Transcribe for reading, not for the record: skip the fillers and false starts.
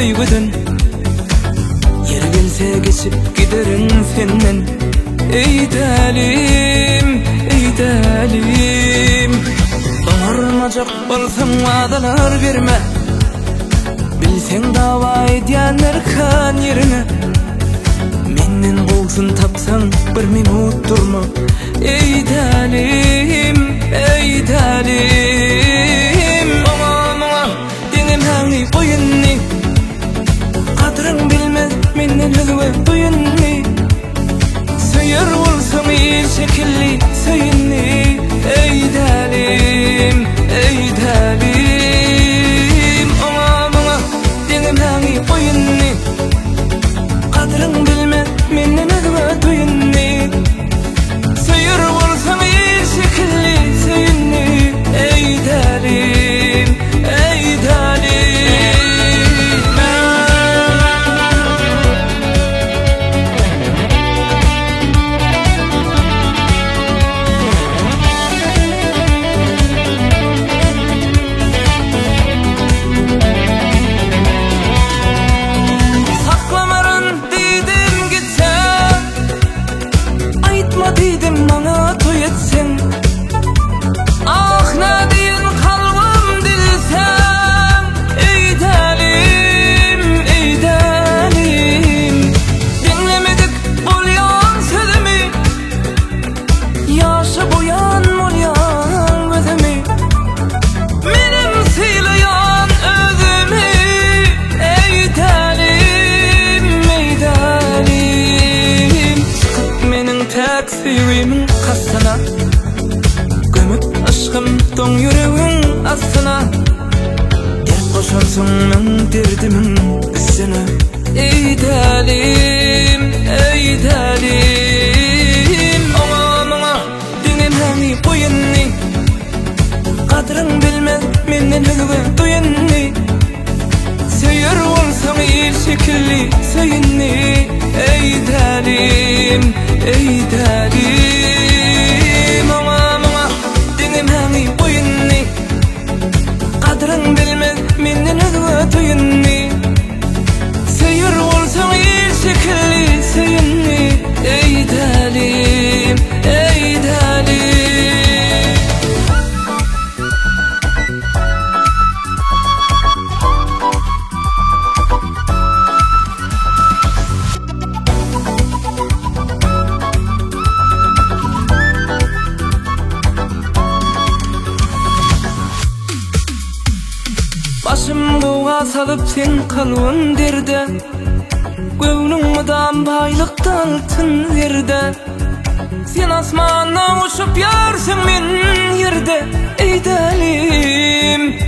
süýgüden. Yer gelse geçip giderin senden. Ey dalim, ey dalim. Bağırmacak bolsam wadalar berme. Bilseň dawa edýänler kan ýerine. Menden bolsun tapsaň bir minut durma. Ey dalim, ey dalim. Aman diňim haňy boýunny. Kadryň bilmez menden özüňe duýunny. Söýer bolsaň il şekilli söýünni. Ey dalim, ey dalim. Aman diňim haňy boýunny. Kadryň bilmez menden özüňe duýunny. Söýer bolsaň il şekilli söýünni. Ey dalim, ey dalim. Didim bana toy etsen. Ah nadin kalbim dilsen. Ey dalim, ey dalim. Dinlemedik bolyan sözümü. Yaşa boyan molyan gözümü. Menim sıylayan özümü. Ey dalim, ey dalim. Çıkıp menin tek süýgümiň kasyna. Gömüp aşkym toň ýüregiň astyna. Dert boşansyň men derdimiň üstüne. Ey dalim, ey dalim. Aman diňim haňy boýunny. Kadryň bilmez menden özüňe duýunny. Söýer bolsaň il şekilli söýünni. Ey dalim, ey dalim. Aman diňim haňy boýunny. Kadryň bilmez menden özüňe duýunny. Söýer bolsaň il şekilli söýünni. Ey dalim, ey dalim. Başım buğa salıp sen kalbim derde. Göwnüň mydam baýlykda altyn yerde. Sen asmanda uçup ýarsyň men ýerde. Ey dalim,